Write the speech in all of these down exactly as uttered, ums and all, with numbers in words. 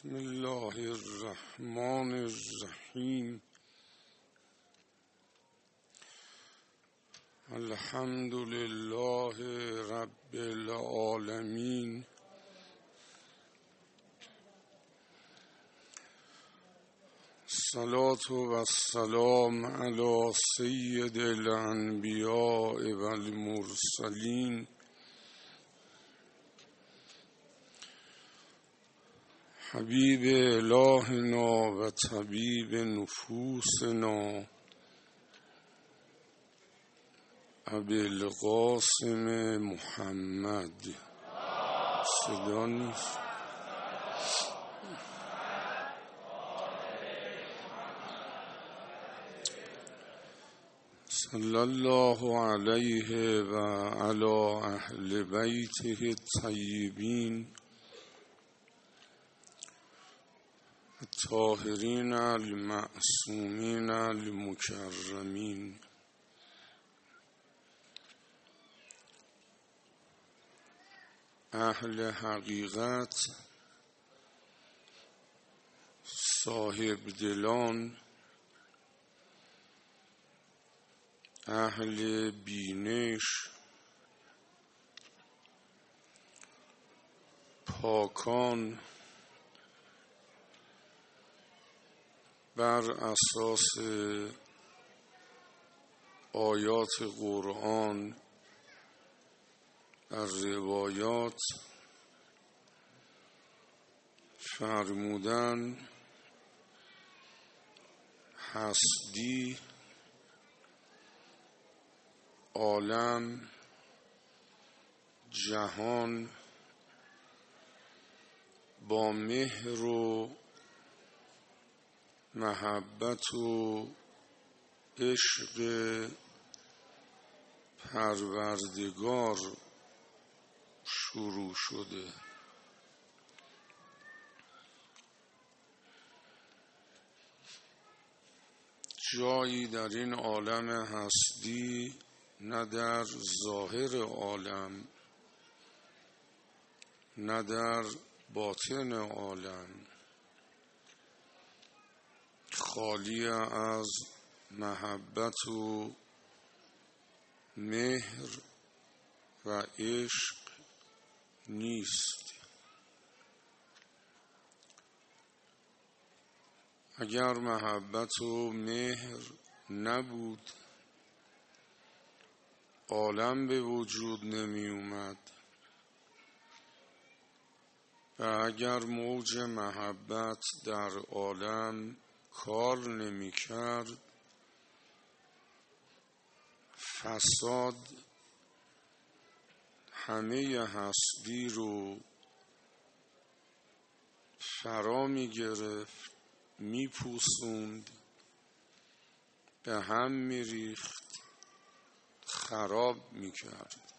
بسم الله الرحمن الرحیم. الحمد لله رب العالمین. الصلاة و السلام علی سید الانبیاء و المرسلین حبیب الهنا و طبیب نفوسنا ابی القاسم محمد. صدا نیست. صلی الله علیه و علی اهل بیته الطیبین الطاهرین المعصومین المکرمین. اهل حقیقت، صاحب دلان، اهل بینش، پاکان، بر اساس آیات قرآن در روایات فرمودن هستی، عالم، جهان با مهر و محبت و عشق پروردگار شروع شده. جایی در این عالم هستی، نه در ظاهر عالم نه در باطن عالم، خالی از محبت و مهر و عشق نیست. اگر محبت و مهر نبود، عالم به وجود نمی اومد و اگر موج محبت در عالم کار نمی کرد، فساد همه هستی رو فرا می گرفت، می پوسوند، به هم می ریخت، خراب می کرد.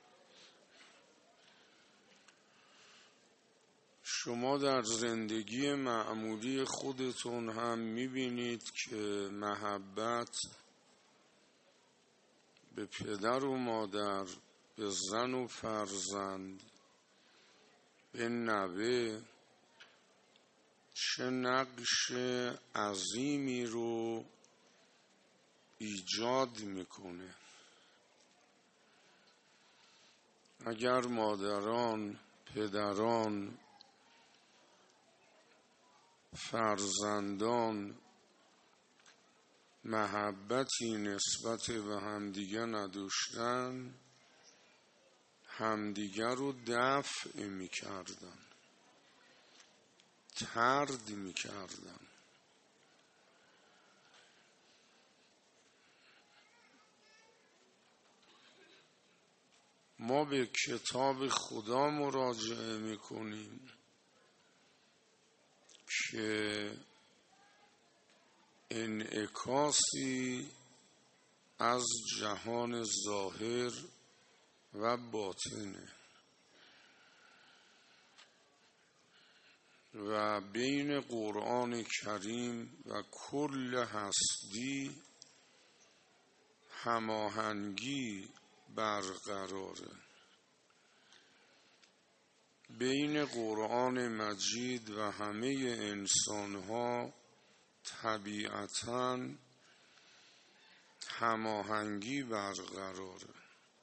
شما در زندگی معمولی خودتون هم می بینید که محبت به پدر و مادر، به زن و فرزند، به نوه چه نقش عظیمی رو ایجاد میکنه. اگر مادران، پدران، فرزندان محبتی نسبت به همدیگه نداشتن، همدیگر رو دفع میکردن، طرد میکردن. ما به کتاب خدا مراجعه میکنیم که انعکاسی از جهان ظاهر و باطنه و بین قرآن کریم و کل هستی هماهنگی برقراره بین قرآن مجید و همه انسانها طبیعتاً هماهنگی برقراره.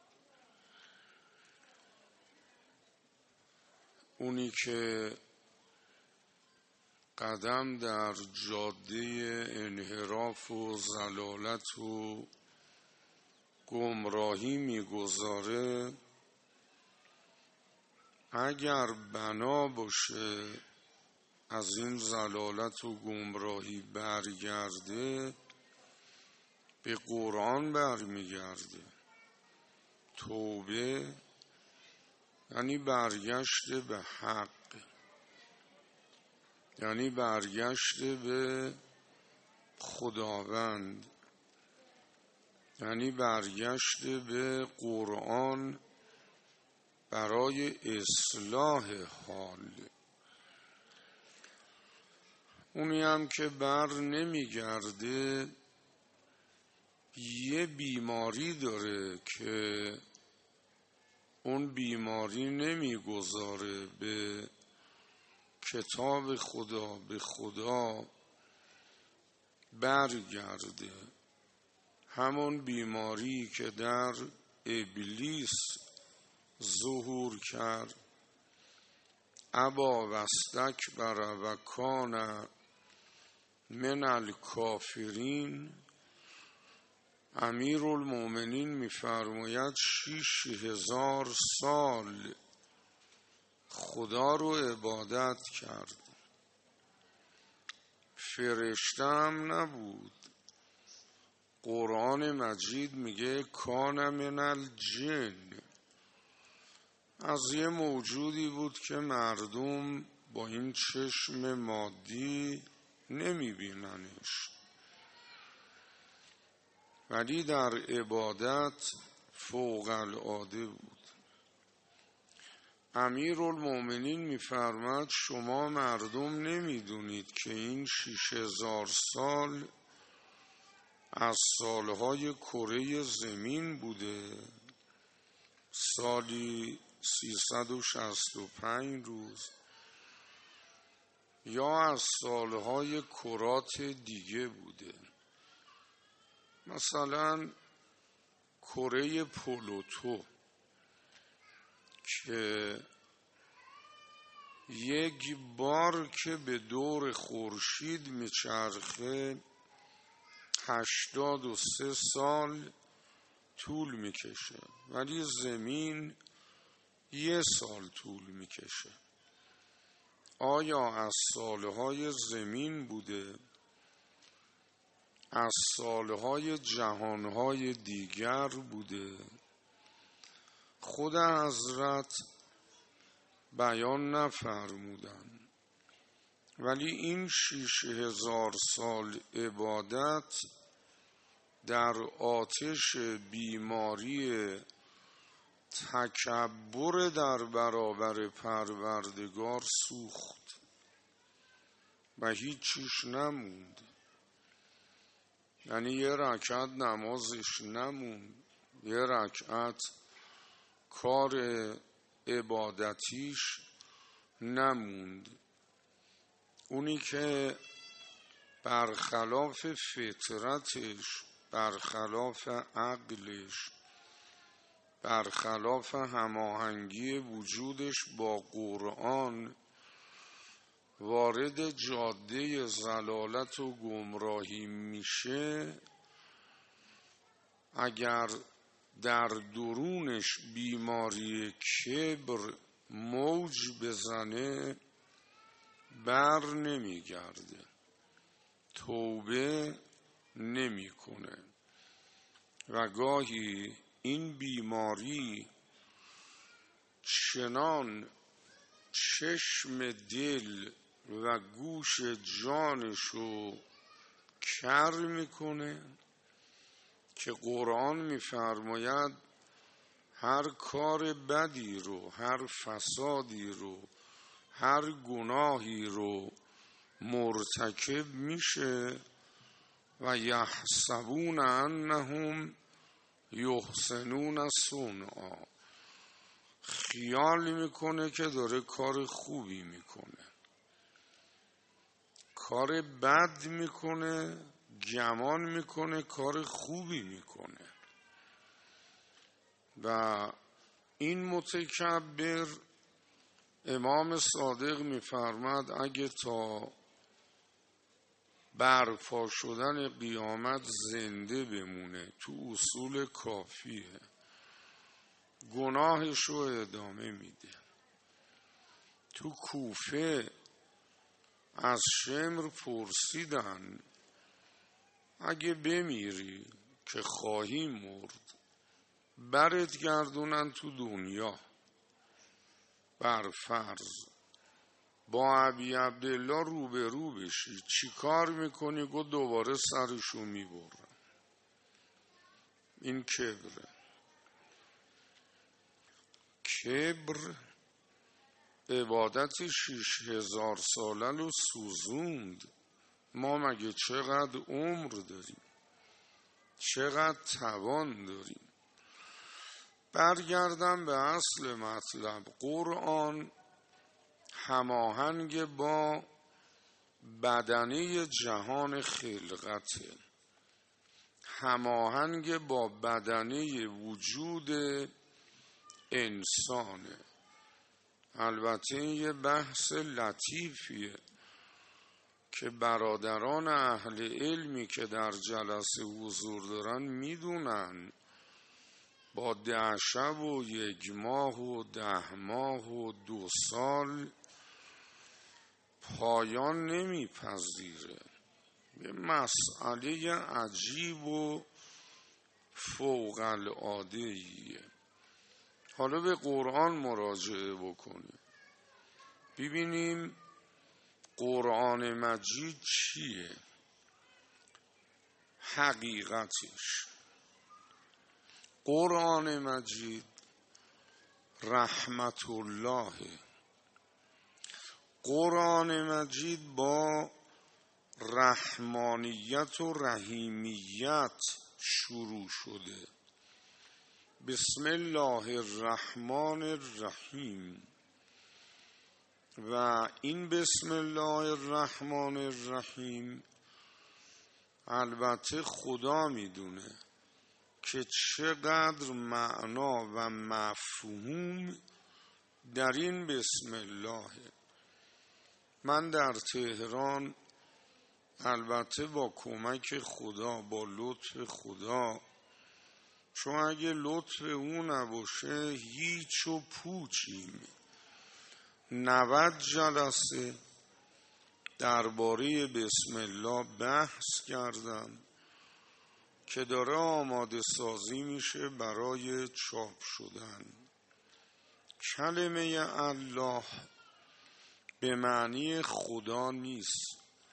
اونی که قدم در جاده انحراف و ضلالت و گمراهی میگذاره، اگر بنا باشه از این ضلالت و گمراهی برگرده، به قرآن برمیگرده. توبه یعنی برگشت به حق، یعنی برگشت به خداوند، یعنی برگشت به قرآن برای اصلاح حال. اونی هم که بر نمیگرده یه بیماری داره که اون بیماری نمیگذاره به کتاب خدا، به خدا برگرده. همون بیماری که در ابلیس ظهور کرد، ابا واستکبر و کان من الکافرین. امیر المؤمنین میفرماید شیش هزار سال خدا رو عبادت کرد، فرشته هم نبود. قرآن مجید میگه کان من الجن، از یه موجودی بود که مردم با این چشم مادی نمیبیننش، ولی در عبادت فوق العاده بود. امیر المؤمنین میفرماد شما مردم نمیدونید که این شیش هزار سال از سالهای کره زمین بوده، سالی سیصد و شصت و پنج روز، یا از سالهای کرات دیگه بوده. مثلا کره پلوتو که یک بار که به دور خورشید میچرخه هشتاد و سه سال طول میکشه، ولی زمین یه سال طول میکشه. آیا از سالهای زمین بوده؟ از سالهای جهانهای دیگر بوده؟ خود حضرت بیان نفرمودن، ولی این شیش هزار سال عبادت در آتش بیماری تکبر در برابر پروردگار سوخت و هیچیش نموند. یعنی یه رکعت نمازش نموند، یه رکعت کار عبادتیش نموند. اونی که برخلاف فطرتش، برخلاف عقلش، برخلاف هماهنگی وجودش با قرآن وارد جاده ضلالت و گمراهی میشه، اگر در درونش بیماری کبر موج بزنه بر نمیگرده، توبه نمیکنه و گاهی این بیماری چنان چشم دل و گوش جانشو کر میکنه که قرآن میفرماید هر کار بدی رو، هر فسادی رو، هر گناهی رو مرتکب میشه و یحسبون انهم یحسنون صنعا، خیال میکنه که داره کار خوبی میکنه، کار بد میکنه، گمان میکنه کار خوبی میکنه. و این متکبر، امام صادق میفرماد اگه تا برپا شدن قیامت زنده بمونه تو اصول کافیه، گناهشو ادامه میده. تو کوفه از شمر پرسیدن اگه بمیری که خواهی مرد برت گردونن تو دنیا، بر فرض با ابی عبدالله روبرو بشی چی کار میکنی؟ گفت دوباره سرشو میبرن. این کبره. کبر عبادت شیش هزار ساله رو سوزوند. ما مگه چقدر عمر داریم؟ چقدر توان داریم؟ برگردم به اصل مطلب. قرآن هماهنگ با بدنه جهان خلقته، هماهنگ با بدنه وجود انسانه. البته یه بحث لطیفیه که برادران اهل علمی که در جلسه حضور دارن میدونن با ده شب و یک ماه و ده ماه و دو سال پایان نمیپذیره. یه مسئله عجیب و فوق العاده‌ایه. حالا به قرآن مراجعه بکنیم ببینیم قرآن مجید چیه حقیقتش. قرآن مجید رحمت الله، قرآن مجید با رحمانیت و رحیمیت شروع شده. بسم الله الرحمن الرحیم. و این بسم الله الرحمن الرحیم البته خدا میدونه که چقدر معنا و مفهوم در این بسم الله. من در تهران البته با کمک خدا، با لطف خدا، چون اگه لطف او نباشه هیچ و پوچیم، نود جلسه درباره بسم الله بحث کردم که داره آماده سازی میشه برای چاپ شدن. کلمه الله به معنی خدا نیست.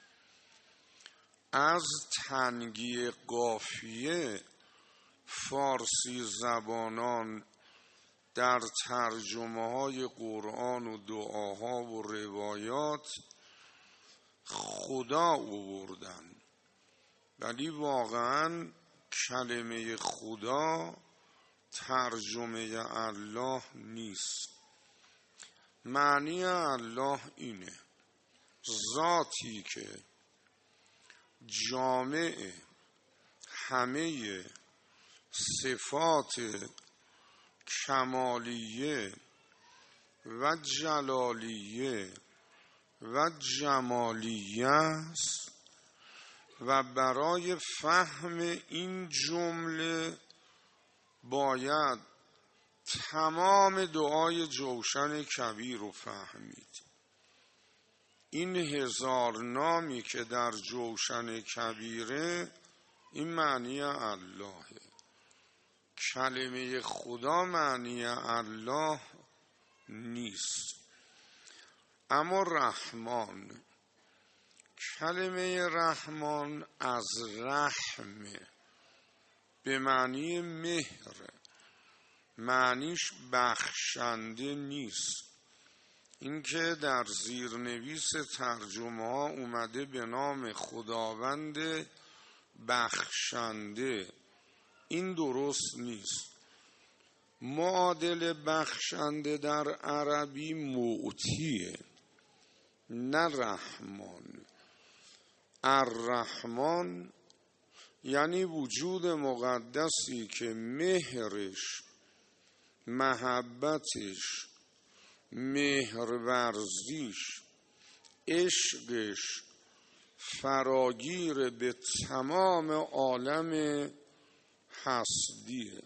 از تنگی قافیه فارسی زبانان در ترجمه های قرآن و دعاها و روایات خدا آوردن، ولی واقعا کلمه خدا ترجمه الله نیست. معنی الله اینه: ذاتی که جامع همه صفات کمالیه و جلالیه و جمالیه است و برای فهم این جمله باید تمام دعای جوشن کبیر رو فهمید. این هزار نامی که در جوشن کبیره این معنی اللهه. کلمه خدا معنی الله نیست. اما رحمان، کلمه رحمان از رحم به معنی مهر، معنیش بخشنده نیست. اینکه در زیرنویس ترجمه ها اومده به نام خداوند بخشنده، این درست نیست. معادل بخشنده در عربی معطیه، نه رحمان. الرحمن یعنی وجود مقدسی که مهرش، محبتش، مهرورزیش، عشقش فراگیر به تمام عالم هستیه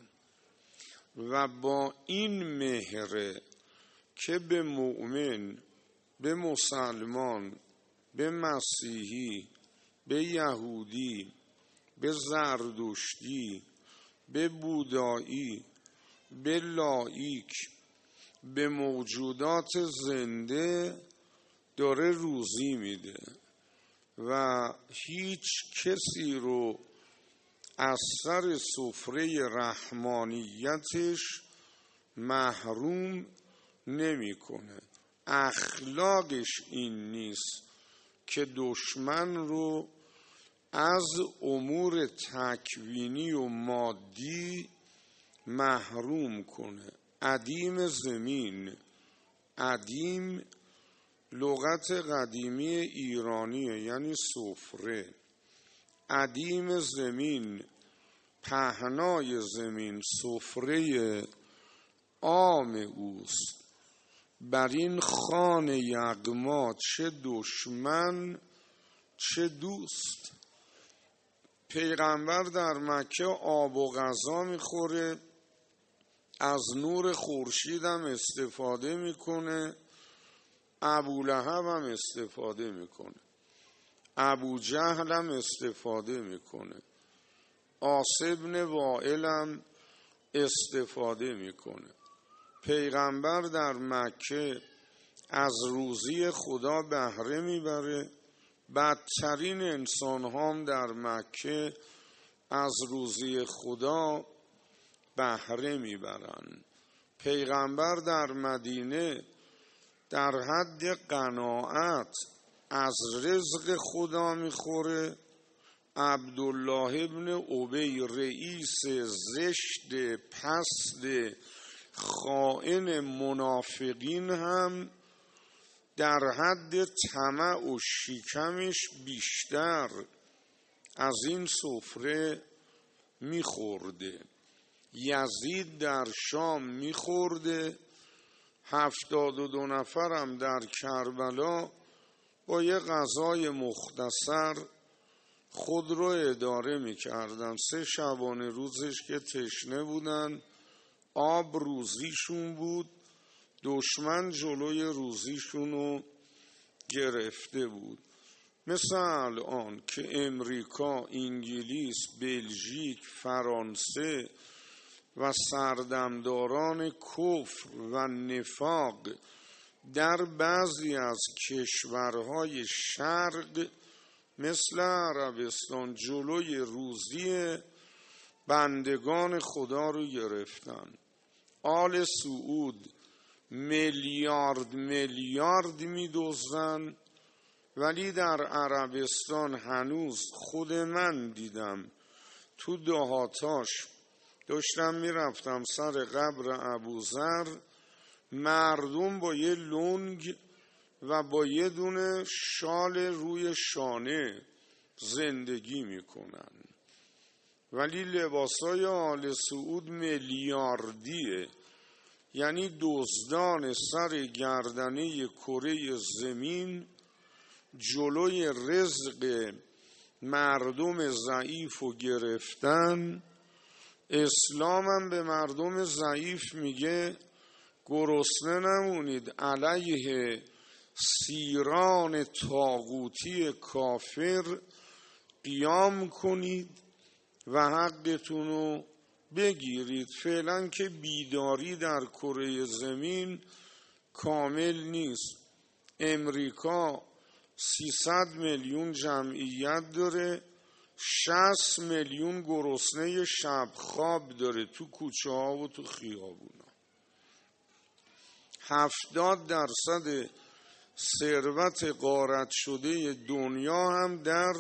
و با این مهر که به مؤمن، به مسلمان، به مسیحی، به یهودی، به زردشتی، به بودایی، به لایک، به موجودات زنده داره روزی میده و هیچ کسی رو از سر سفره رحمانیتش محروم نمیکنه. اخلاقش این نیست که دشمن رو از امور تکوینی و مادی محروم کنه. عدیم زمین، عدیم لغت قدیمی ایرانیه یعنی سفره. عدیم زمین، پهنای زمین، سفره عام اوست. بر این خوان یغما چه دشمن چه دوست. پیغمبر در مکه آب و غذا میخوره، از نور خورشید هم استفاده میکنه، ابولهب هم استفاده میکنه، ابو جهل هم استفاده میکنه، عاص بن وائل هم استفاده میکنه. پیغمبر در مکه از روزی خدا بهره میبره، بدترین انسان هم در مکه از روزی خدا بهره میبرن. پیغمبر در مدینه در حد قناعت از رزق خدا میخوره. عبدالله ابن ابی رئیس زشت پست خائن منافقین هم در حد طمع و شکمش بیشتر از این سفره میخورده. یزید در شام میخورده، هفتاد و دو نفرم در کربلا با یه غذای مختصر خود رو اداره میکردن. سه شبانه روزش که تشنه بودن، آب روزیشون بود، دشمن جلوی روزیشون رو گرفته بود. مثل الان که امریکا، انگلیس، بلژیک، فرانسه و سردمداران کفر و نفاق در بعضی از کشورهای شرق مثل عربستان جلوی روزی بندگان خدا رو گرفتن. آل سعود میلیارد میلیارد میدزدن، ولی در عربستان هنوز خود من دیدم تو دهاتاش، داشتم میرفتم سر قبر ابوذر، مردم با یه لنگ و با یه دونه شال روی شانه زندگی میکنن، ولی لباسای آل سعود میلیاردیه. یعنی دزدان سر گردنه کره زمین جلوی رزق مردم ضعیف رو گرفتن. اسلام هم به مردم ضعیف میگه گرسنه نمونید، علیه سیران طاغوتی کافر قیام کنید و حقتون رو بگیرید. فعلا که بیداری در کره زمین کامل نیست. امریکا سیصد میلیون جمعیت داره، شصت میلیون گرسنه شب خواب داره تو کوچه ها و تو خیابونا. هفتاد درصد ثروت غارت شده دنیا هم در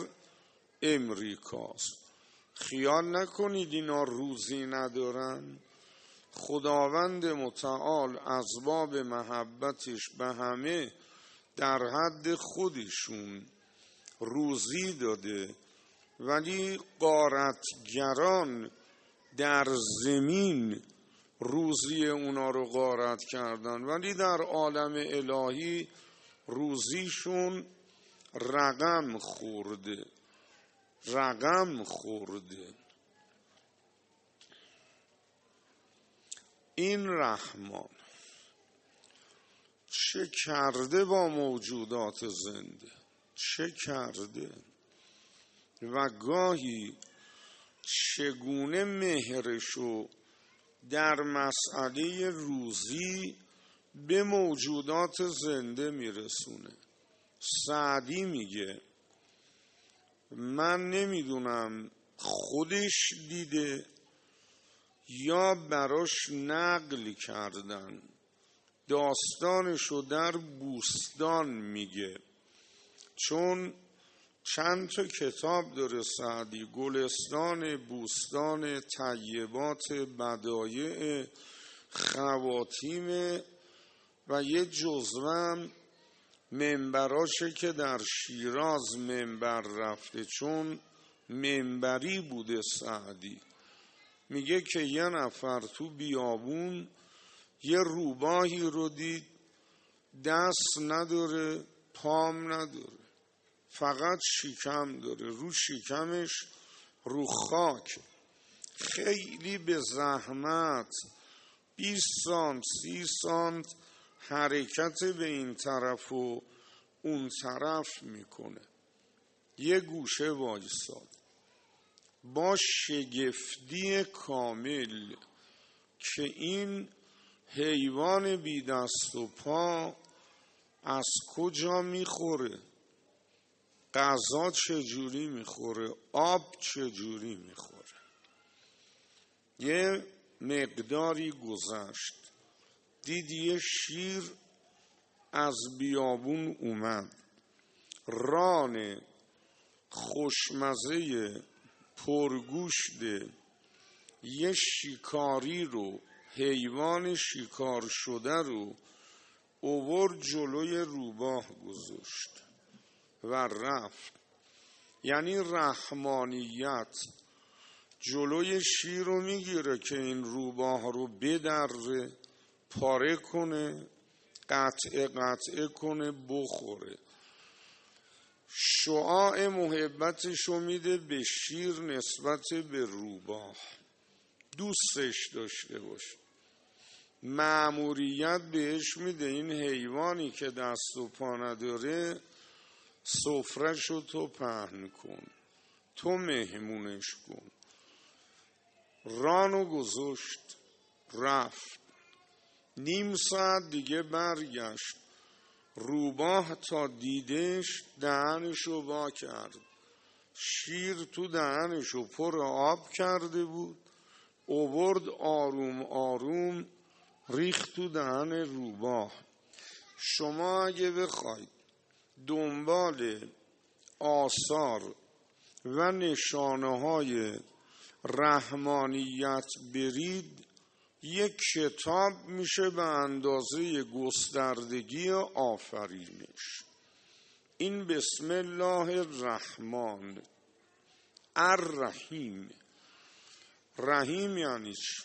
امریکاست. خیال نکنید اینا روزی ندارن. خداوند متعال اسباب محبتش به همه در حد خودشون روزی داده، ولی غارتگران در زمین روزی اونا رو غارت کردن، ولی در عالم الهی روزیشون رقم خورده رقم خورده. این رحمان چه کرده با موجودات زنده، چه کرده و گاهی چگونه مهرشو در مسئله روزی به موجودات زنده میرسونه. سعدی میگه من نمیدونم خودش دیده یا براش نقل کردن. داستانشو در بوستان میگه، چون چند تا کتاب داره سعدی، گلستان، بوستان، طیبات، بدایع، خواتیم و یه جزوهم منبراشه که در شیراز منبر رفته، چون منبری بوده سعدی. میگه که یه نفر تو بیابون یه روباهی رو دید، دست نداره پام نداره، فقط شکم داره، رو شکمش رو خاک، خیلی به زحمت بیست سانت سی سانت حرکت به این طرف و اون طرف میکنه. یه گوشه وایساد با شگفتی کامل که این حیوان بی دست و پا از کجا میخوره، غذا چجوری میخوره، آب چجوری میخوره. یه مقداری گذشت، دید یه شیر از بیابون اومد، ران خوشمزه پرگوشت یه شکاری رو، حیوان شکار شده رو اوورد جلوی روباه گذاشت و رفت. یعنی رحمانیت جلوی شیر رو میگیره که این روباه رو بدره، پاره کنه، قطعه قطعه کنه، بخوره. شعاع محبتشو میده به شیر نسبت به روباه، دوستش داشته باشه. مأموریت بهش میده این حیوانی که دست و پا نداره سفره‌شو تو پهن کن، تو مهمونش کن. رانو گذاشت رفت، نیم ساعت دیگه برگشت، روباه تا دیدش دهنشو وا کرد، شیر تو دهنشو پر آب کرده بود، اوورد آروم آروم ریخت تو دهن روباه. شما اگه بخواید دنبال آثار و نشانه های رحمانیت برید، یک کتاب میشه به اندازه گستردگی آفرینش. این بسم الله الرحمن الرحیم. رحیم یعنی چی؟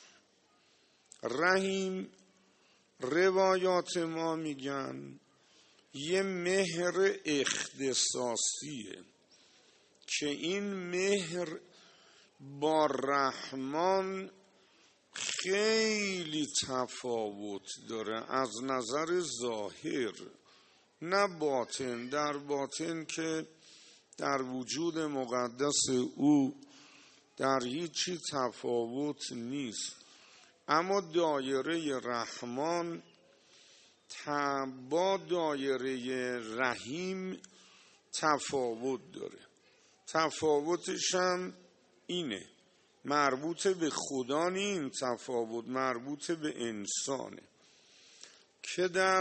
رحیم روایات ما میگن یه مهر اختصاصیه که این مهر با رحمان خیلی تفاوت داره از نظر ظاهر، نه باطن. در باطن که در وجود مقدس او در هیچی تفاوت نیست، اما دایره رحمان با دایره رحیم تفاوت داره. تفاوتش هم اینه، مربوط به خدا نیم، تفاوت مربوط به انسانه که در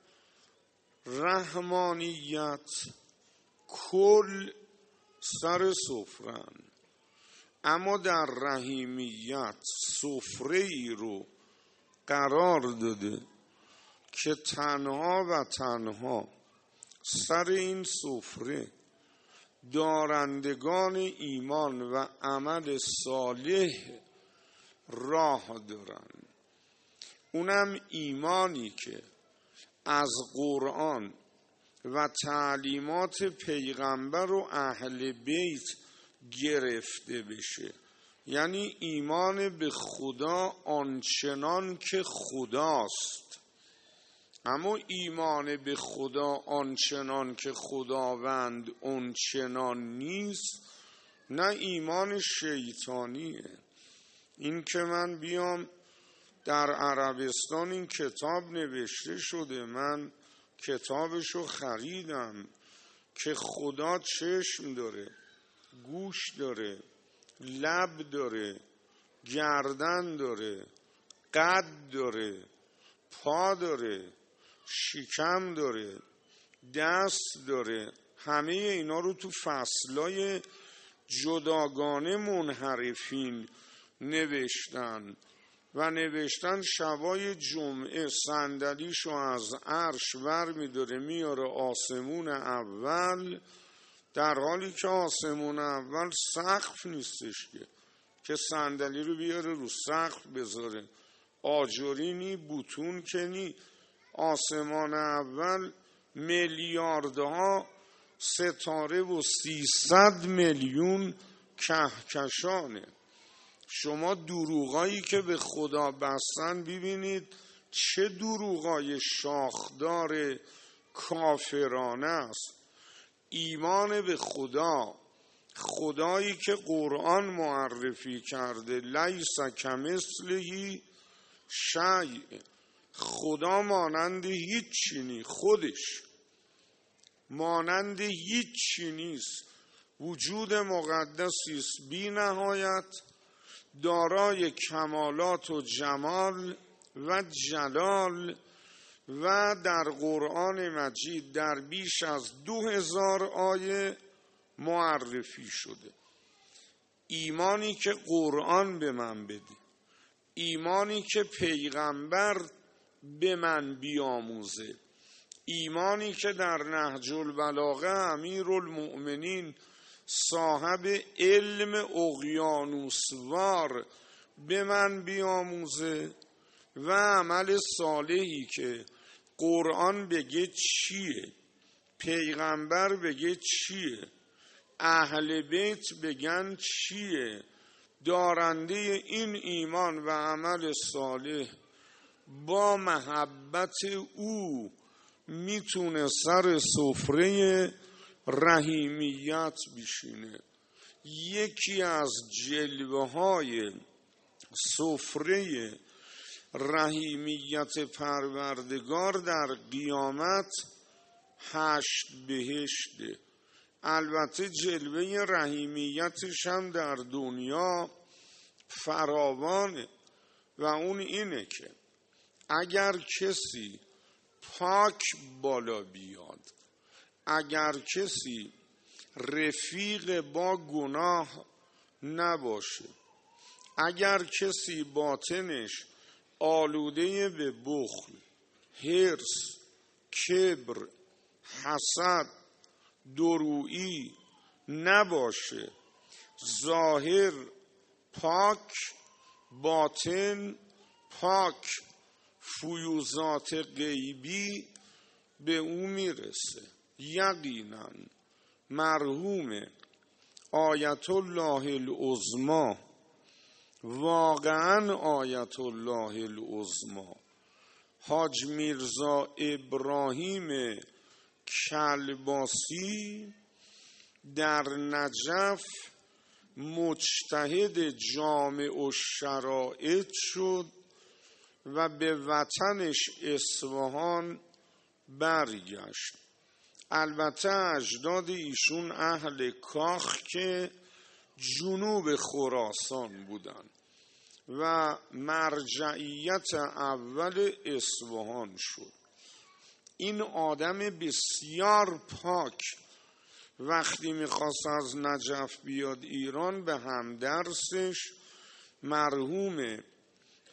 رحمانیت کل سر سفرن، اما در رحیمیت سفره ای رو قرار داده که تنها و تنها سر این سفره دارندگان ایمان و عمل صالح راه دارن، اونم ایمانی که از قرآن و تعلیمات پیغمبر و اهل بیت گرفته بشه. یعنی ایمان به خدا آنچنان که خداست، اما ایمان به خدا آنچنان که خداوند آنچنان نیست نه ایمان شیطانیه. این که من بیام در عربستان این کتاب نوشته شده، من کتابشو خریدم که خدا چشم داره، گوش داره، لب داره، گردن داره، قد داره، پا داره، شکم داره، دست داره، همه اینا رو تو فصلای جداگانه منحرفین نوشتن و نوشتن شبای جمعه صندلیشو از عرش ور میداره میاره آسمون اول، در حالی که آسمون اول سقف نیستش که که صندلی رو بیاره رو سقف بذاره، آجری نی، بوتون که نی. آسمان اول میلیاردها ستاره و سیصد میلیون کهکشانه. شما دروغایی که به خدا بستن ببینید چه دروغای شاخدار کافرانه است. ایمان به خدا، خدایی که قرآن معرفی کرده لیس کمثله شیء، خدا مانند هیچ چیزی، خودش مانند هیچ چیزی نیست، وجود مقدسی است بی نهایت، دارای کمالات و جمال و جلال و در قرآن مجید در بیش از دو هزار آیه معرفی شده. ایمانی که قرآن به من بده، ایمانی که پیغمبر به من بیاموزه، ایمانی که در نهج البلاغه امیرالمؤمنین صاحب علم اقیانوسوار به من بیاموزه و عمل صالحی که قرآن بگه چیه، پیغمبر بگه چیه، اهل بیت بگن چیه، دارنده این ایمان و عمل صالح با محبت او میتونه سر سفره رحیمیت بشینه. یکی از جلوه های سفره رحیمیت پروردگار در قیامت هشت بهشته. البته جلوه رحیمیتش هم در دنیا فراوانه و اون اینه که اگر کسی پاک بالا بیاد، اگر کسی رفیق با گناه نباشه، اگر کسی باطنش آلوده به بخل، حرص، کبر، حسد، درویی نباشه، ظاهر پاک، باطن پاک، فیوزات غیبی به او میرسه، یقینا مرحوم آیت الله العظما، واقعا آیت الله العظما حاج میرزا ابراهیم کلباسی در نجف مجتهد جامع الشرائع شد و به وطنش اصفهان برگشت. البته اجداد ایشون اهل کاخ که جنوب خراسان بودن و مرجعیت اول اصفهان شد. این آدم بسیار پاک وقتی میخواست از نجف بیاد ایران، به همدرسش مرحوم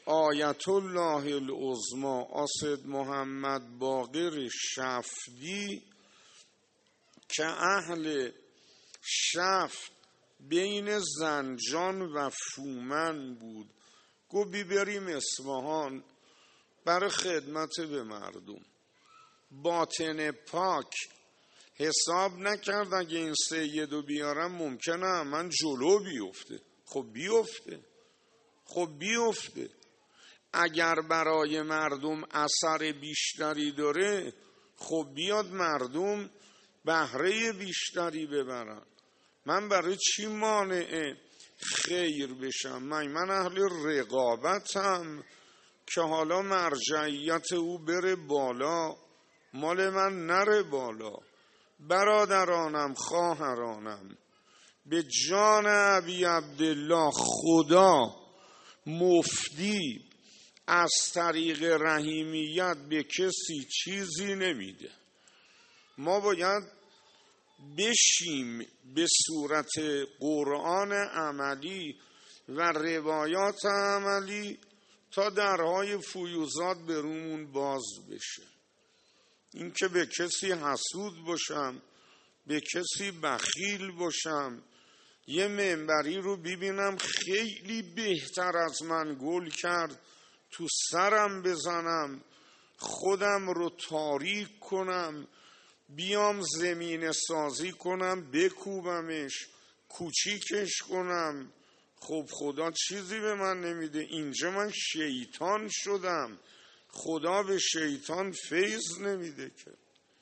آیت الله العظمی اسد محمد باقر شفدی که اهل شفت بین زنجان و فومن بود، گفت بی بریم اصفهان برای خدمت به مردم. باطن پاک حساب نکرد اگه این سیدو بیارم ممکنه من جلو بیفته. خب بیفته خب بیفته اگر برای مردم اثر بیشتری داره خب بیاد مردم بهره بیشتری ببرن. من برای چی مانع خیر بشم؟ من من اهل رقابتم که حالا مرجعیت او بره بالا، مال من نره بالا. برادرانم خواهرانم، به جان ابی عبدالله خدا مفتی از طریق رحیمیت به کسی چیزی نمیده. ما باید بشیم به صورت قرآن عملی و روایات عملی تا درهای فیوزات برومون باز بشه. این که به کسی حسود باشم، به کسی بخیل باشم، یه منبری رو ببینم خیلی بهتر از من گل کرد تو سرم بزنم، خودم رو تاریک کنم، بیام زمین سازی کنم بکوبمش، کوچیکش کنم، خب خدا چیزی به من نمیده. اینجا من شیطان شدم، خدا به شیطان فیض نمیده که.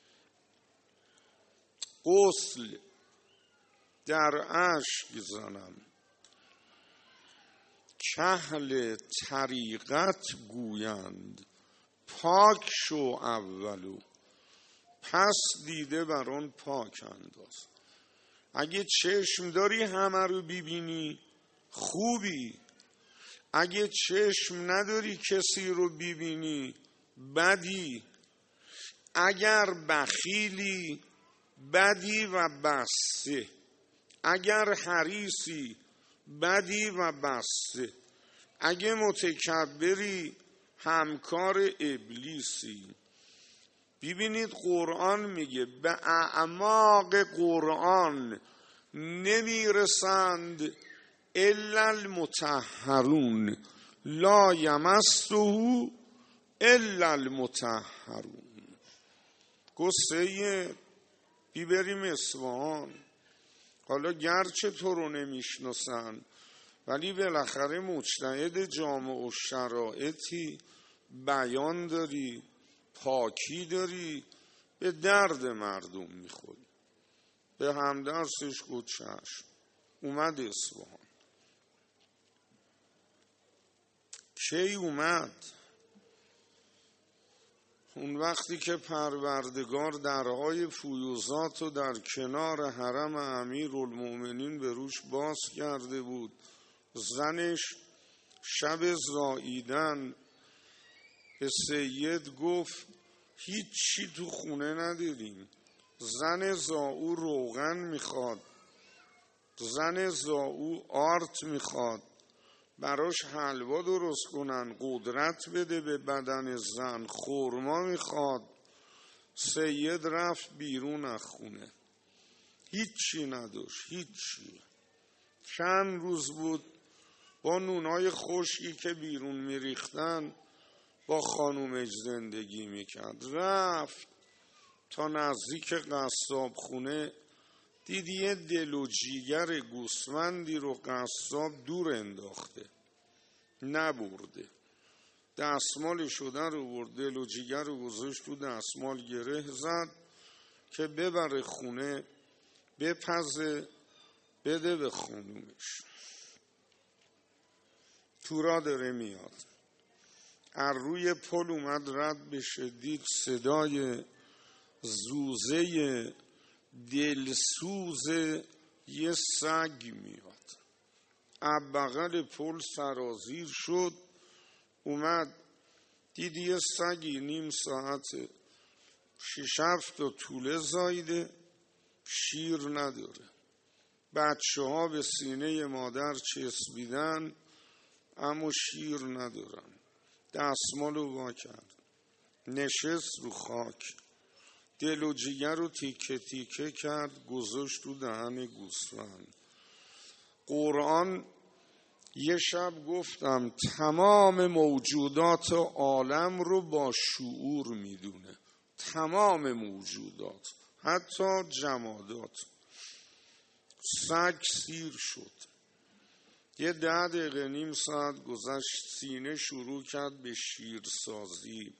غسل در اشک زنم، کهل طریقت گویند پاک شو اولو، پس دیده بر آن پاک انداز. اگه چشم داری همه رو ببینی خوبی، اگه چشم نداری کسی رو ببینی بدی. اگر بخیلی بدی و بسته، اگر حریصی بدی و بسته، اگه متکبری همکار ابلیسی. ببینید قرآن میگه به اعماق قرآن نمیرسند الا المطهرون لا یمسه الا المطهرون. گسته بی بریم اصفهان، حالا گرچه تو رو نمیشناسن ولی بالاخره مجتهد جامع و شرایطی، بیان داری، پاکی داری، به درد مردم میخوری. به همدرسش گفت چشم، اومد اصفهان. کی اومد؟ اون وقتی که پروردگار درهای فیوزات رو در کنار حرم امیرالمومنین به روش باز کرده بود. زنش شب زاییدن به سید گفت هیچی تو خونه نداریم. زن زاو روغن میخواد، زن زاو آرت میخواد، براش حلوا درست کنن، قدرت بده به بدن زن، خورما میخواد. سید رفت بیرون از خونه، هیچی نداشت، هیچی. چند روز بود با نونای خشکی که بیرون میریختن با خانومش زندگی میکرد. رفت تا نزدیک قصاب خونه، دیدی یه دل و جیگر گوسفندی رو قصاب دور انداخته، نبرده. دستمال شده رو برد، دل و جیگر رو گذاشت تو دستمال، گره زد که ببره خونه بپزه بده به خانومش. تو را داره میاد، از روی پل اومد رد بشه، دید صدای زوزه دلسوز یه سگ میاد. از بغل پل سرازیر شد، اومد دید یه سگی نیم ساعت شش هفت و طوله زایده، شیر نداره. بچه ها به سینه مادر چسبیدن اما شیر ندارن. دستمال رو وا کرد، نشست رو خاک، دل و جگر رو تیکه تیکه کرد، گذاشت تو دهن گوسفند. قرآن یه شب گفتم تمام موجودات عالم رو با شعور میدونه، تمام موجودات، حتی جمادات. سگ سیر شد، یه ده دقیقه نیم ساعت گذشت، سینه شروع کرد به شیرسازی.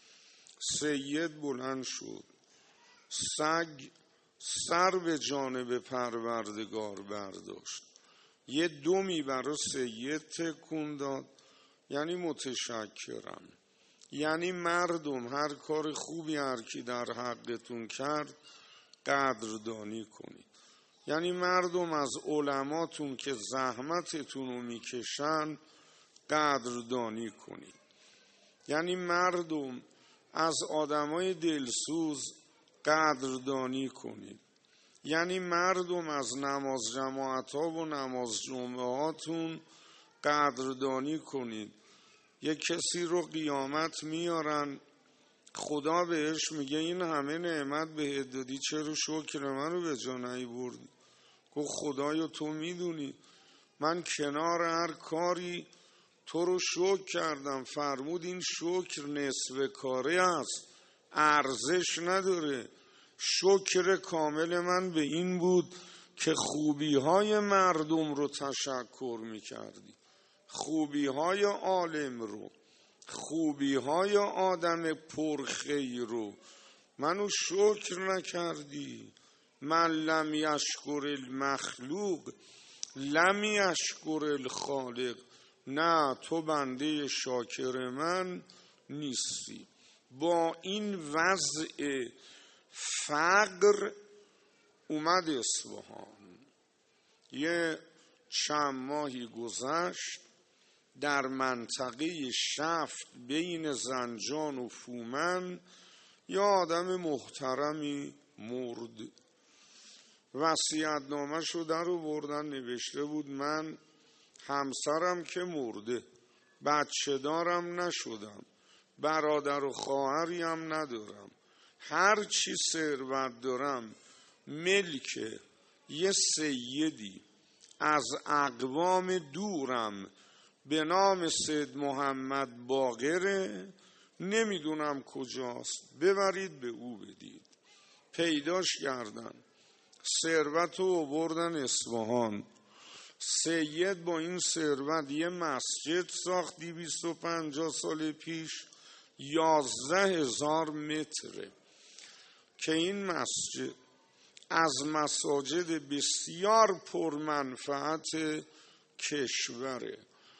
سید بلند شد، سگ سر به جانب پروردگار برداشت، یه دمی برای سید تکون داد، یعنی متشکرم، یعنی مردم هر کار خوبی هر کی در حقتون کرد قدردانی کنید، یعنی مردم از علماتون که زحمتتون رو میکشن قدردانی کنید، یعنی مردم از آدمای دلسوز قدردانی کنید، یعنی مردم از نماز جماعت ها و نماز جمعه هاتون قدردانی کنید. یک کسی رو قیامت میارن، خدا بهش میگه این همه نعمت بهت دادی چرا شکر من رو به جا نیاوردی؟ گفت خدایا تو میدونی من کنار هر کاری تو رو شکر کردم. فرمود این شکر نصف کاره است، ارزش نداره. شکر کامل من به این بود که خوبی های مردم رو تشکر میکردی، خوبی های عالم رو، خوبی های آدم پرخیر رو، منو شکر نکردی. من لم یشکر المخلوق لم یشکر الخالق. نه تو بنده شاکر من نیستی. با این وضع فقر اومد اصفهان. یه چند ماهی گذشت، در منطقه شفت بین زنجان و فومن یا آدم محترمی مرد. وصیت‌نامه‌شو در آوردن، نوشته بود من همسرم که مرده، بچه دارم نشدم، برادر و خواهری هم ندارم، هر چی ثروت دارم ملک یه سیدی از اقوام دورم به نام سید محمد باقره، نمیدونم کجاست، ببرید به او بدید. پیداش کردن، ثروت رو آوردن اصفهان. سید با این ثروت یه مسجد ساخت دویست و پنجاه سال پیش، یازده هزار متره، که این مسجد از مساجد بسیار پرمنفعت کشوره.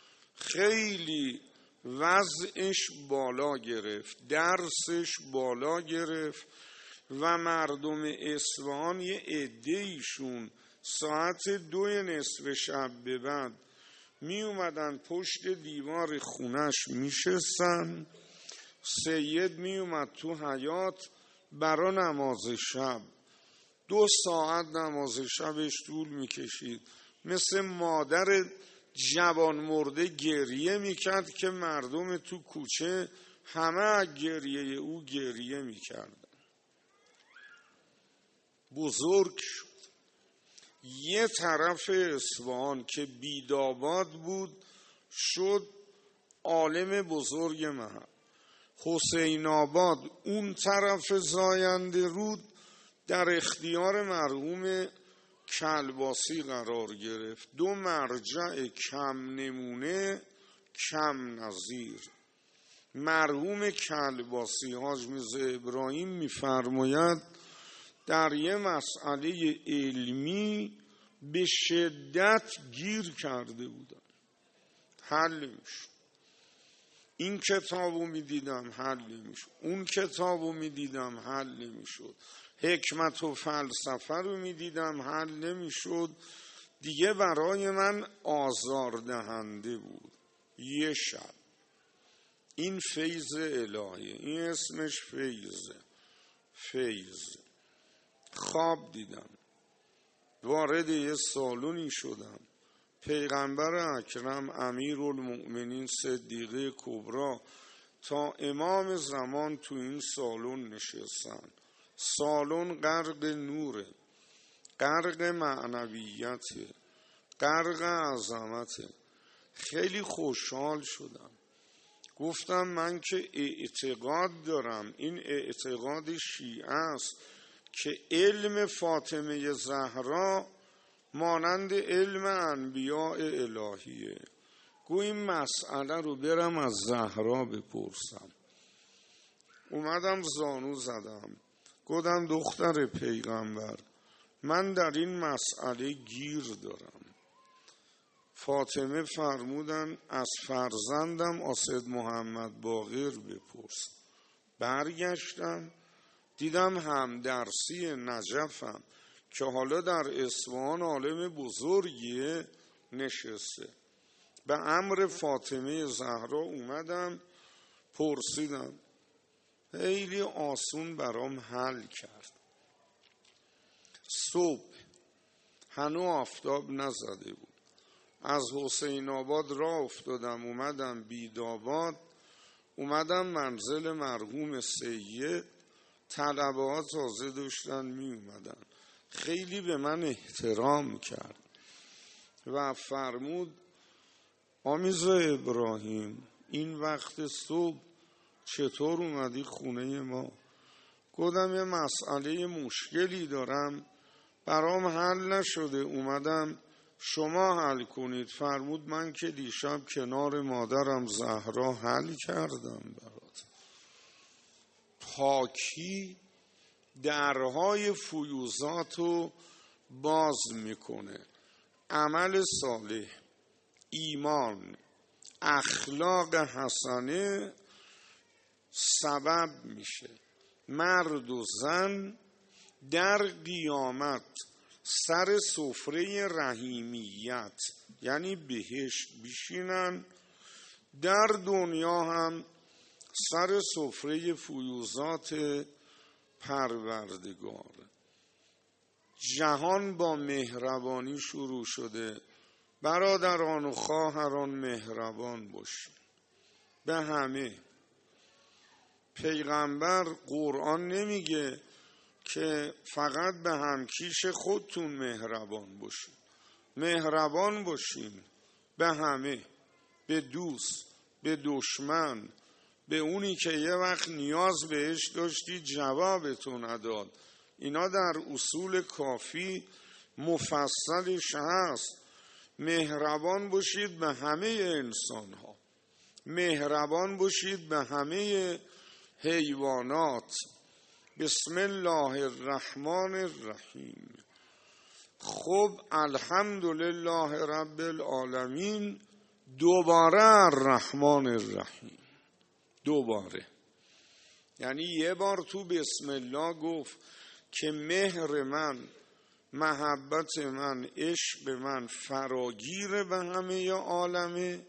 خیلی وضعش بالا گرفت، درسش بالا گرفت و مردم اصفهان یه عده‌ایشون ساعت دو نصف شب به بعد می اومدن پشت دیوار خونش می شستن. سید می اومد تو حیاط برا نماز شب، دو ساعت نماز شبش طول می کشید، مثل مادر جوان مرده گریه می کرد که مردم تو کوچه همه گریه او گریه می کردن. بزرگ شد. یه طرف اصفهان که بیداباد بود شد عالم بزرگ محل. حسین آباد اون طرف زاینده رود در اختیار مرحوم کلباسی قرار گرفت. دو مرجع کم نمونه کم نظیر. مرحوم کلباسی حاج میرزا ابراهیم میفرماید در یه مسئله علمی به شدت گیر کرده بودم، حل میشد. این کتابو میدیدم حل نمیشد، اون کتابو میدیدم حل نمیشد، حکمت و فلسفه رو میدیدم حل نمیشد. دیگه برای من آزاردهنده بود. یه شب این فیض الهی، این اسمش فیضه، فیض، خواب دیدم، وارد یه سالونی شدم، پیغمبر اکرم امیرالمؤمنین صدیقه کبری تا امام زمان تو این سالن نشستن. سالن غرق نوره، غرق معنویته، غرق عظمته. خیلی خوشحال شدم. گفتم من که اعتقاد دارم، این اعتقاد شیعه است که علم فاطمه زهرا مانند علم انبیاء الهیه. گو این مسئله رو برم از زهرا بپرسم. اومدم زانو زدم، گفتم دختر پیغمبر من در این مسئله گیر دارم. فاطمه فرمودن از فرزندم اسد محمد باقر بپرس. برگشتم دیدم همدرسی نجفم که حالا در اصفهان عالم بزرگیه نشسته. به امر فاطمه زهرا اومدم پرسیدم، خیلی آسون برام حل کرد. صبح هنو آفتاب نزده بود، از حسین آباد راه افتادم اومدم بیداباد، اومدم منزل مرحوم سید. طلبه ها تازه داشتن می اومدن. خیلی به من احترام کرد و فرمود آمیزا ابراهیم این وقت صبح چطور اومدی خونه ما؟ گفتم یه مسئله مشکلی دارم برام حل نشده، اومدم شما حل کنید. فرمود من که دیشب کنار مادرم زهرا حل کردم برات. پاکی درهای فیوزات رو باز میکنه. عمل صالح، ایمان، اخلاق حسنه سبب میشه مرد و زن در قیامت سر سفره رحیمیت یعنی بهشت بشینن، در دنیا هم سر سفره فیوزات پروردگار. جهان با مهربانی شروع شده. برادران و خواهران مهربان باشید به همه. پیغمبر قرآن نمیگه که فقط به همکیش خودتون مهربان باشید، مهربان باشین به همه، به دوست، به دشمن، به اونی که یه وقت نیاز بهش داشتی جوابتو نداد. اینا در اصول کافی مفصلش هست. مهربان باشید به همه انسان ها، مهربان باشید به همه حیوانات. بسم الله الرحمن الرحیم. خب الحمدلله رب العالمین. دوباره الرحمن الرحیم، دوباره. یعنی یه بار تو بسم الله گفت که مهر من، محبت من، عشق من فراگیر به همه عالمه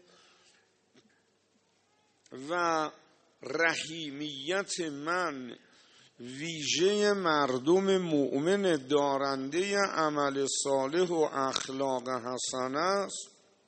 و رحیمیت من ویژه مردم مؤمن دارنده عمل صالح و اخلاق حسن است.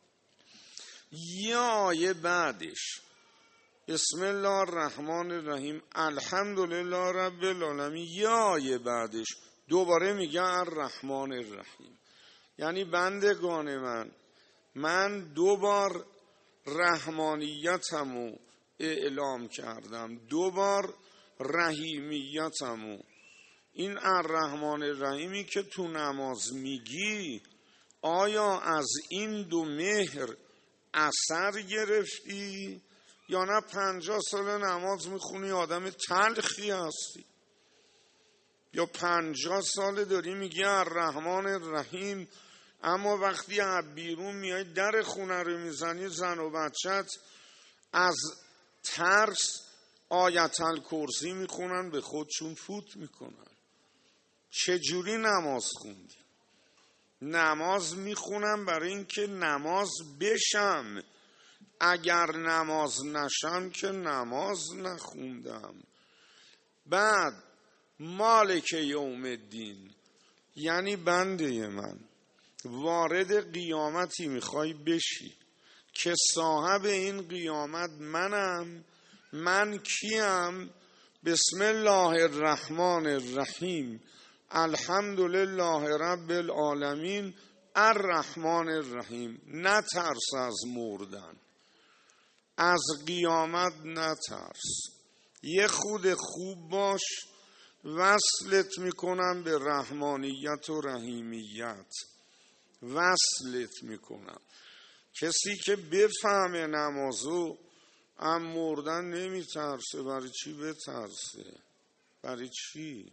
یا آیه بعدش بسم الله الرحمن الرحیم الحمدلله رب العالمین، یا آیه بعدش دوباره میگه الرحمن الرحیم. یعنی بندگان من، من دو بار رحمانیتمو اعلام کردم، دو بار رحیمیتمو. این الرحمن الرحیمی که تو نماز میگی آیا از این دو مهر اثر گرفتی یا نه پنجاه سال نماز میخونی آدم تلخی هستی؟ یا پنجاه سال داری میگی الرحمن الرحیم اما وقتی از بیرون میای در خونه رو میزنی زن و بچت از ترس آیت الکرسی میخونن به خودشون فوت میکنن. چجوری نماز خوندی؟ نماز میخونم برای اینکه نماز بشم، اگر نماز نشم که نماز نخوندم. بعد مالک یوم الدین یعنی بنده من، وارد قیامتی میخوای بشی که صاحب این قیامت منم. من کیم؟ بسم الله الرحمن الرحیم، الحمدلله رب العالمین، الرحمن الرحیم. نترس از مردن، از قیامت نترس. یه خود خوب باش، وصلت میکنم به رحمانیت و رحیمیت، وصلت میکنم. کسی که بفهمه نمازو ام مردن نمیترسه. برای چی بترسه؟ برای چی؟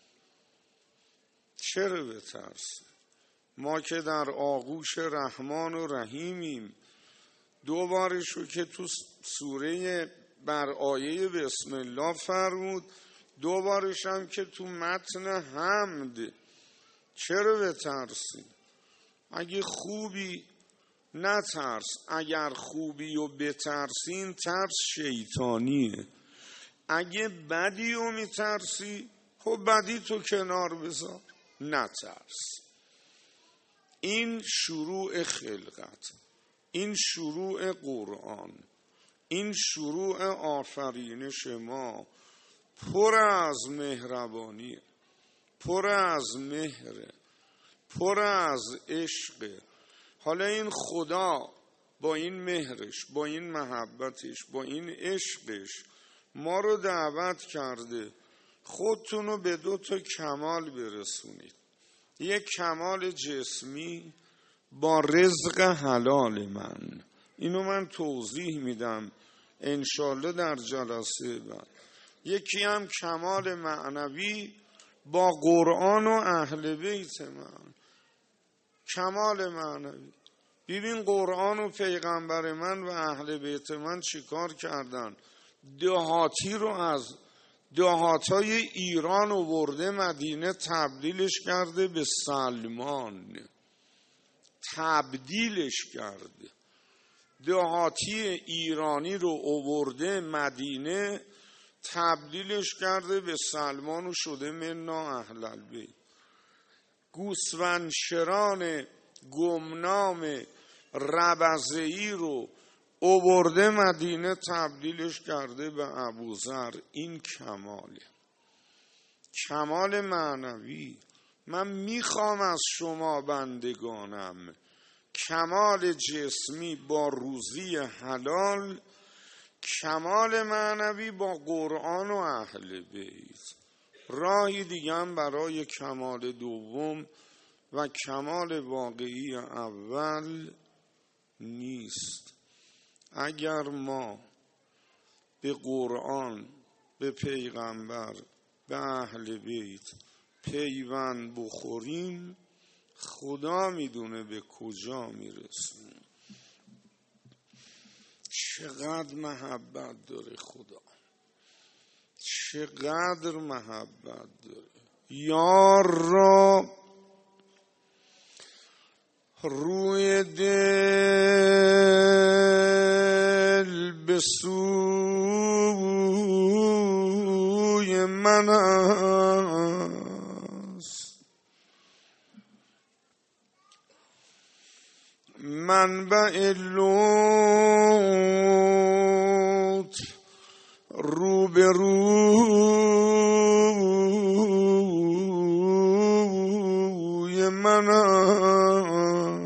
چرا بترسه؟ ما که در آغوش رحمان و رحیمیم. دو بارشو که تو سوره بر آیه بسم الله فرمود، دو بارش هم که تو متن حمد. چرا بترسی؟ اگه خوبی نترس، اگر خوبی و بترسین ترس شیطانیه. اگه بدی و میترسی، خب بدی تو کنار بذار، نترس. این شروع خلقت، این شروع قرآن، این شروع آفرینش ما پر از مهربانی، پر از مهر، پر از عشق. حالا این خدا با این مهرش، با این محبتش، با این عشقش ما رو دعوت کرده خودتونو به دو تا کمال برسونید. یک کمال جسمی با رزق حلال من، اینو من توضیح میدم انشالله در جلسه بعد. یکی هم کمال معنوی با قرآن و اهل بیت من. کمال معنوی، ببین قرآن و پیغمبر من و اهل بیت من چیکار کردن. دهاتی رو از دهاتای ایران آورده مدینه، تبدیلش کرده به سلمان، تبدیلش کرده. دهاتی ایرانی رو آورده مدینه، تبدیلش کرده به سلمان و شده منا اهل البیت. گوسفندشران گمنام ربضه‌ای رو آورده مدینه، تبدیلش کرده به ابوذر. این کماله، کمال معنوی. من میخوام از شما بندگانم کمال جسمی با روزی حلال، کمال معنوی با قرآن و اهل بیت. راهی دیگه هم برای کمال دوم و کمال واقعی اول نیست. اگر ما به قرآن، به پیغمبر، به اهل بیت پیوند بخوریم، خدا میدونه به کجا میرسیم. چقدر محبت داره خدا، چقدر محبت داره. یار را روی دل به سوی من است، منبع لطف رو به روی من است.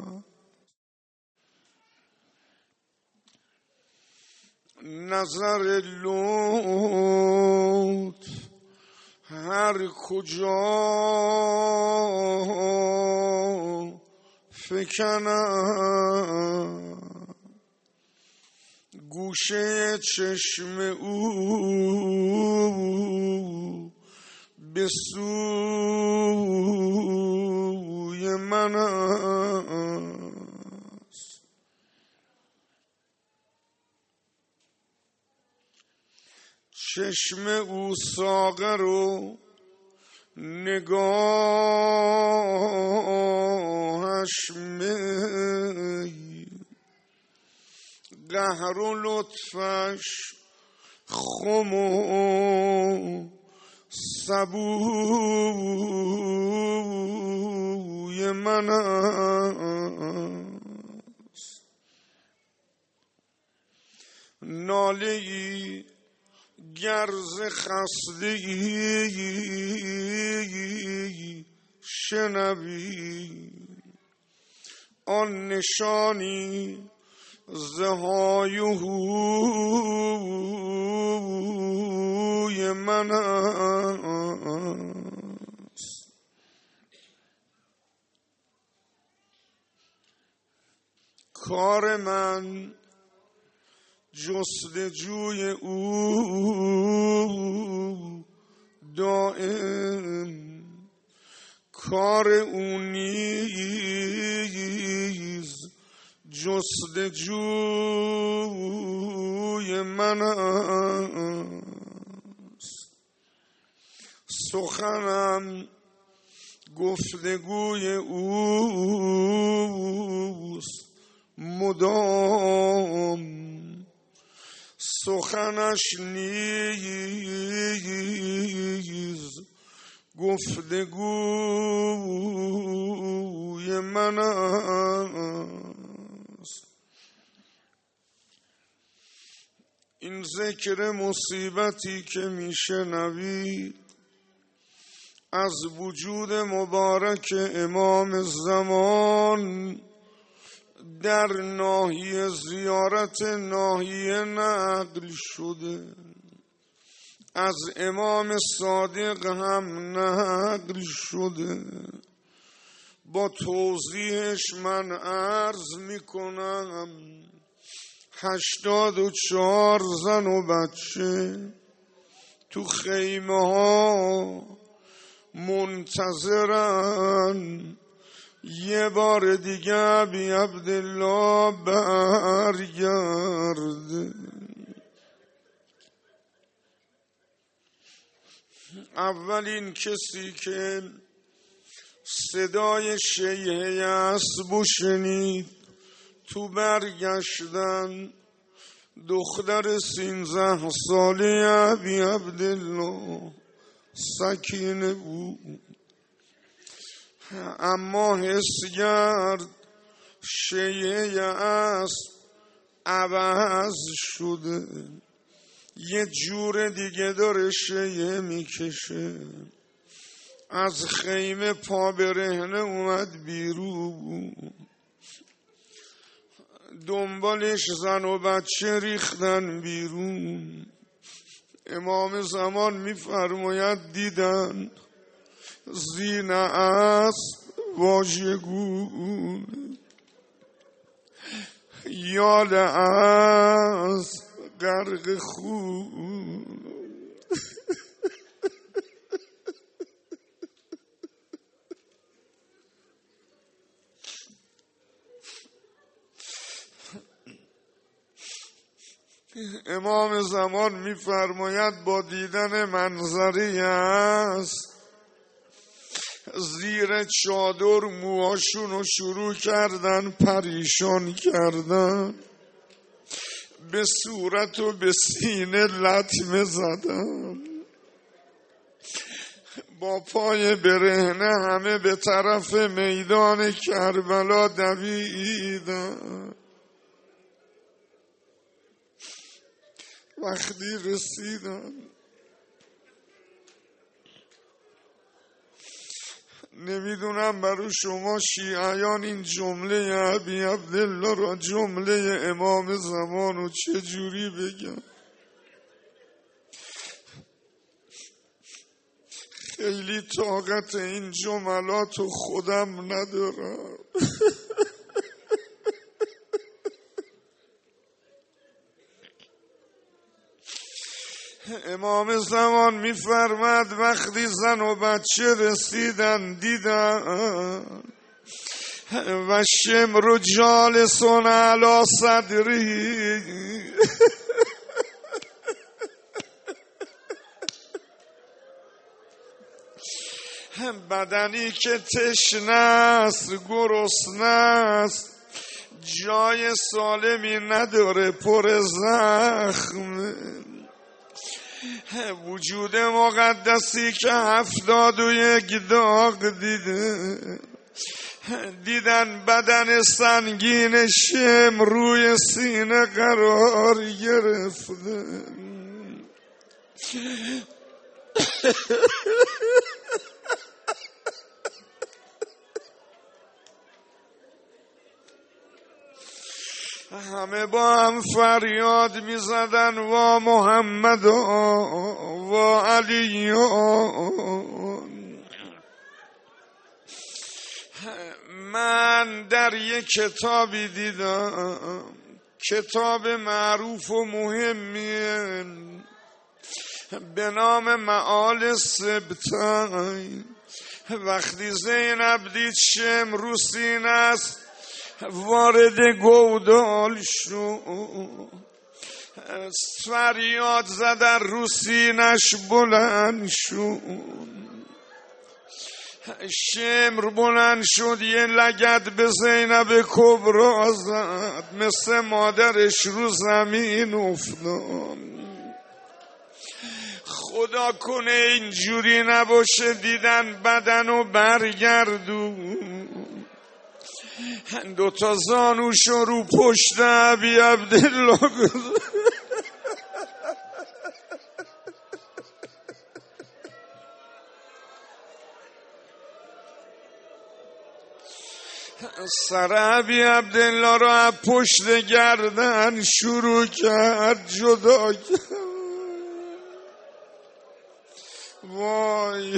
نظر لطف هر کجا فکنم، گوشه چشم او به سوی من است. چشم او ساغر و نگاهش می، قهر و لطفش خم و سبوی من است. ناله ای گرز خسته ای شنوی، آن نشانی زهای و هوی من است. کار من جستجوی او دائم، کار او نیز جستجوی من است. سخنم گفتگوی اوست مدام، سخنش نیز گفتگوی من است. این ذکر مصیبتی که میشنوید از وجود مبارک امام زمان در ناحیه زیارت ناحیه نقل شده، از امام صادق هم نقل شده. با توضیحش من عرض میکنم هشتاد و چهار زن و بچه تو خیمه ها منتظرن یه بار دیگه ابی عبدالله برگرده. اولین کسی که صدای شیهه اسب شنید تو برگشتن دختر سینزده ساله ابی عبدالله سکینه بود، اما حس کرد شیهه اسب عوض شده، یه جور دیگه داره شیهه میکشه. از خیمه پا برهنه اومد بیرون، دنبالش زن و بچه ریختن بیرون. امام زمان میفرماید دیدن زین اسب واژگون، یال اسب غرق خون. امام زمان میفرماید با دیدن منظری است زیر چادر موهاشون رو شروع کردن پریشان کردن، به صورت و به سینه لطمه زدن، با پای برهنه همه به طرف میدان کربلا دویدن. وقتی رسیدن نمیدونم برای شما شیعیان این جمله ابی عبدالله را جمله امام زمان رو چجوری بگم. خیلی طاقت این جملات رو خودم ندارم. امام زمان میفرماد وقتی زن و بچه رسیدن دیدن و شمر جالسون علی صدری، بدنی که تشنه است گرسنه است، جای سالمی نداره، پر زخم. وجود مقدسی که هفتاد و یک داغ دیده، دیدن بدن سنگین شم روی سینه قرار گرفته. همه با هم فریاد می زدن وا محمد وا علی. من در یک کتابی دیدم، کتاب معروف و مهمیه به نام معال سبتین. وقتی زینب دید شم رو سینه است وارد گودال شد، فریاد زدن رو سینش بلند شد. شمر بلند شد یه لگد به زینب کبرا زد، مثل مادرش رو زمین افتاد. خدا کنه اینجوری نباشه، دیدن بدنو برگردون. دوتا زانوشو رو پشت ابی عبدالله گذاشت. سر ابی عبدالله رو از پشت گردن شروع کرد جدا کرد. وای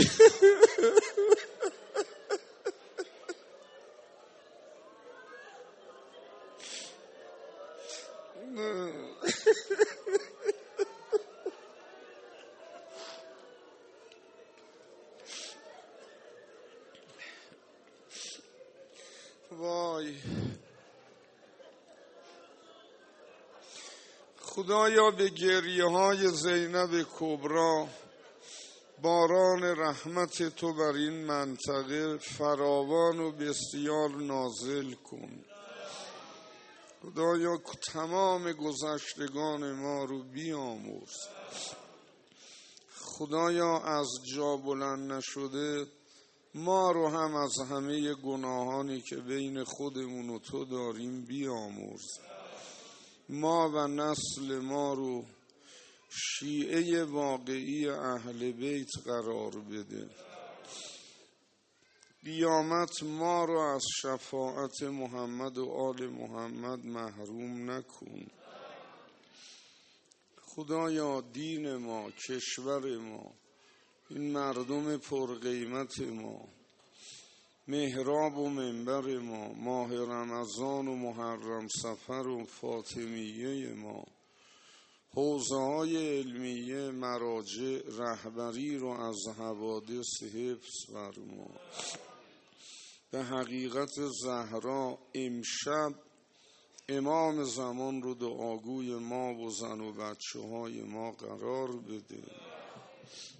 وای خدایا به گریه های زینب کبرا باران رحمت تو بر این منطقه فراوان و بسیار نازل کن. خدایا تمام گذشتگان ما رو بیامرز. خدایا از جا بلند نشده ما رو هم از همه گناهانی که بین خودمون و تو داریم بیامرز. ما و نسل ما رو شیعه واقعی اهل بیت قرار بده. قیامت ما رو از شفاعت محمد و آل محمد محروم نکن. خدایا دین ما، کشور ما، این مردم پرقیمت ما، محراب و منبر ما، ماه رمضان و محرم سفر و فاطمیه ما، حوزه های علمیه، مراجع، رهبری رو از حوادث حفظ فرما. به حقیقت زهرا امشب امام زمان رو دعاگوی ما و زن و بچه های ما قرار بده.